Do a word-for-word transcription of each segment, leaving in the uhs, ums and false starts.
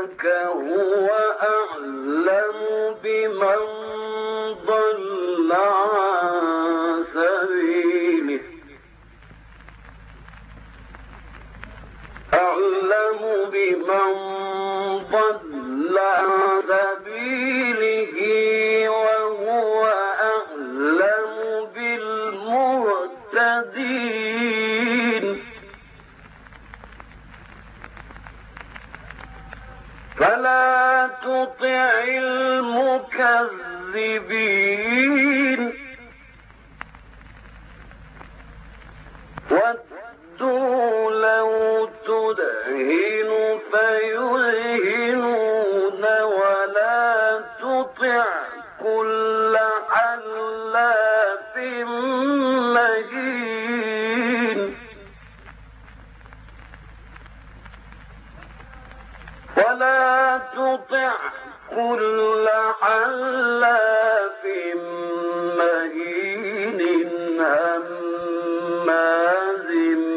ربك هو أعلم بمن ضل عن سبيله أعلم بمن ضل عن سبيله وهو أعلم بالمهتدين فلا تطع المكذبين ودوا لو تدهن فيدهنون ولا تطع كل حلاف مهين ولا تطع كل حلاف مهين هماز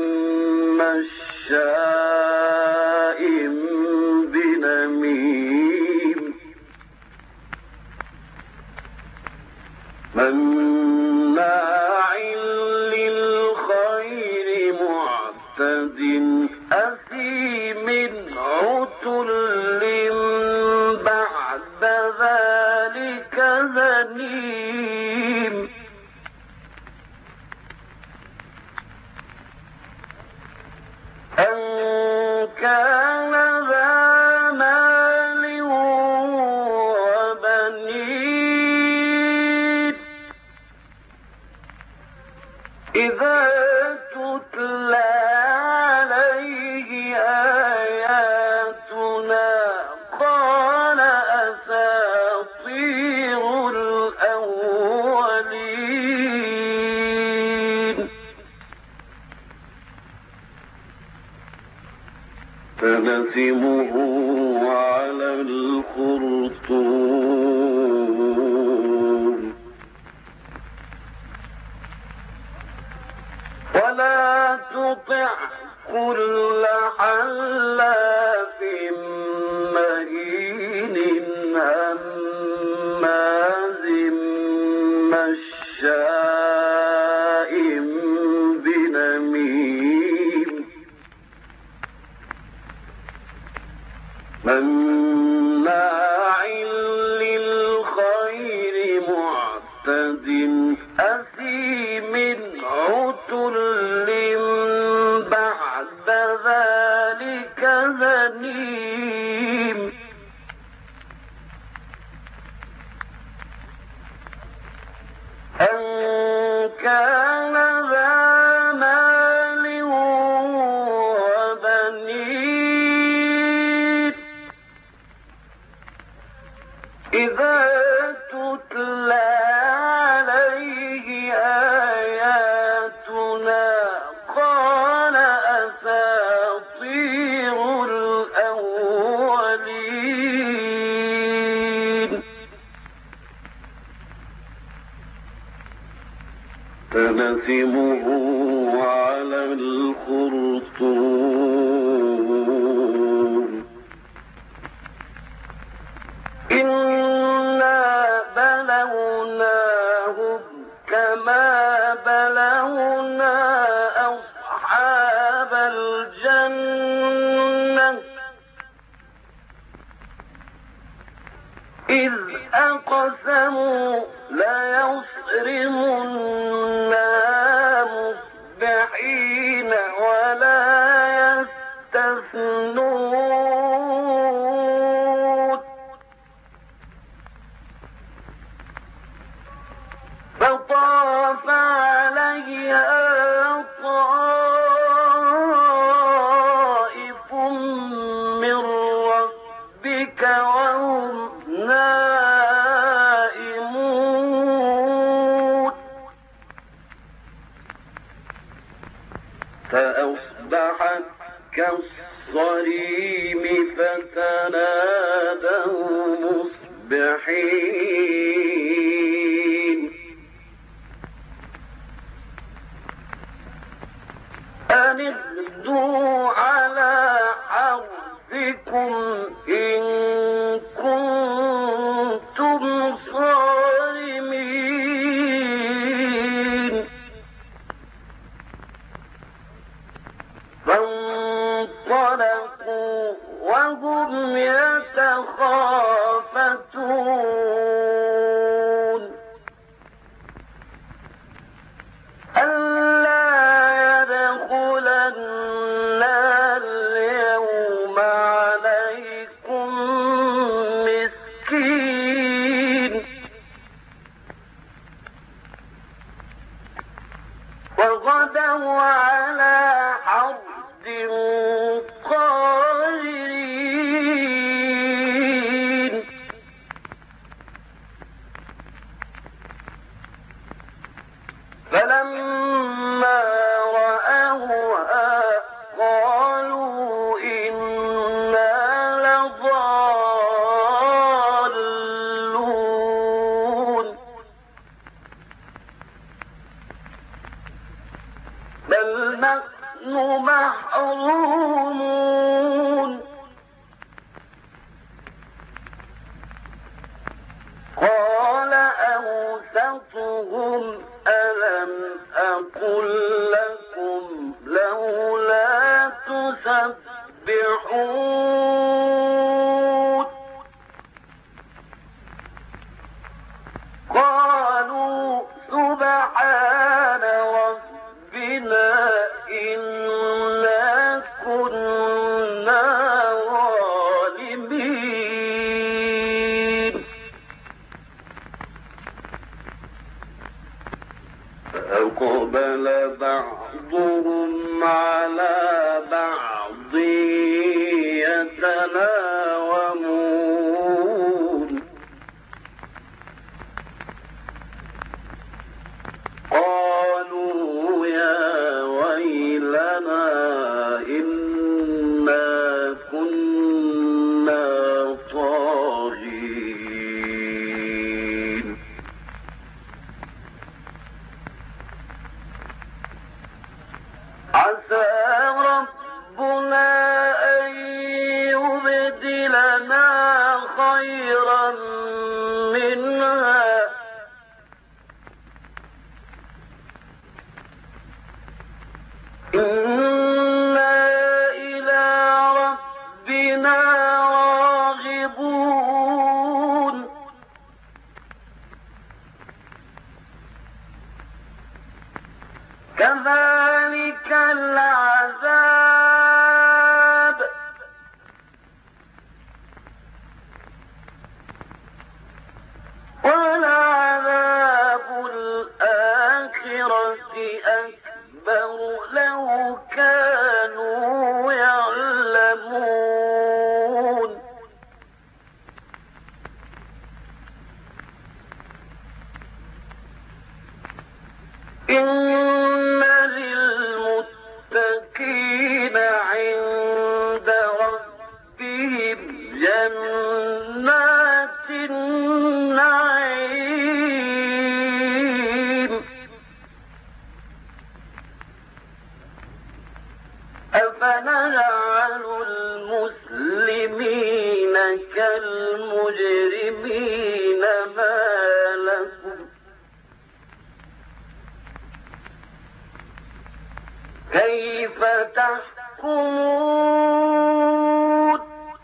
مشاء بنميم مناع للخير معتد أثيم عتل بعد ذلك زنيم أن كان ذا مال وبنين إذا تتلى عليه آياتنا قال أساطير الأولين فنسمه على الخرطوم ولا تطع كل حلاف مهين هماز مشاء بنميم مناع للخير معتد أثيم عتل بعد ذلك زنيم أن كان ذا مال وبنين إذا تتلى عليه آياتنا قال أساطير الأولين فنسمه على الخرطوم إنا بلوناهم كما بلونا أصحاب الجنة إذ أقسموا ليصرمنها مصبحين ولا يستثنون فطاف عليها طائف من ربك وهم نائمون فأصبحت كالصريم فتنادوا مصبحين أن اغدوا على حرثكم إن يسبحون قالوا سبحان ربنا إنا كنا ظالمين فأقبل بعضهم على بعض يتلاومون قالوا يا ويلنا إنا كنا طاغين عسى ربنا أن يبدلنا خيرا منها إنا إلى ربنا راغبون كذلك العذاب ولعذاب الآخرة أكبر لو كانوا يعلمون إن للمتقين عند ربهم جنات النعيم أفنجعل المسلمين كالمجرمين ما لكم كيف تحكمون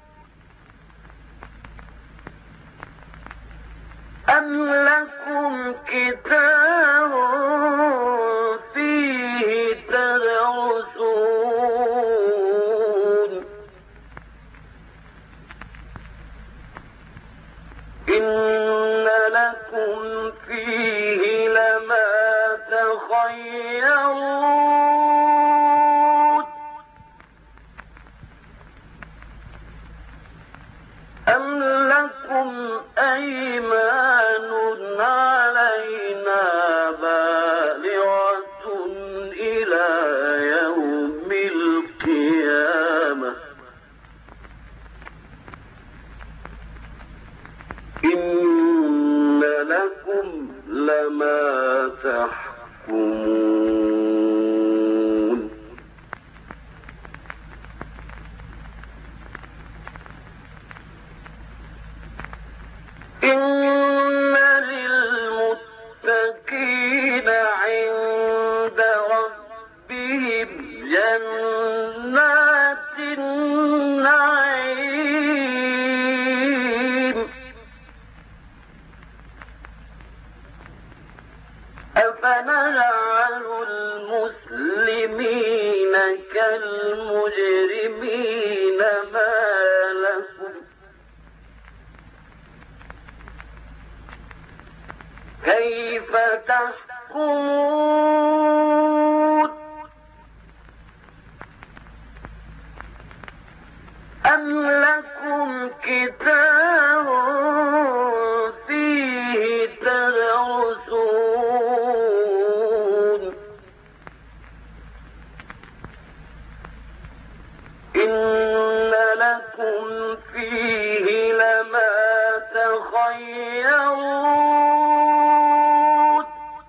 أم لكم كتاب فيه تدرسون إن لكم فيه لما تخيرون أم لكم أيمان علينا بالغة إلى يوم القيامة إن لكم لما تحكمون إن للمتقين عند ربهم جنات النعيم أفنجعل المسلمين كالمجرمين ما لكم كيف تحكمون أم لكم كتاب فيه تدرسون إن لكم فيه لما تخيرون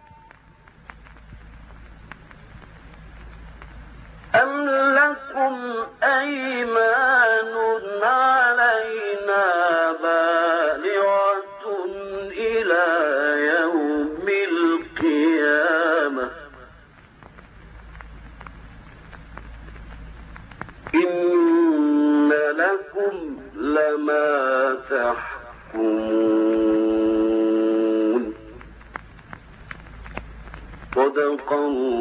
أم لكم أيمان علينا بالغة إلى يوم القيامة إن يحكمون. صدق الله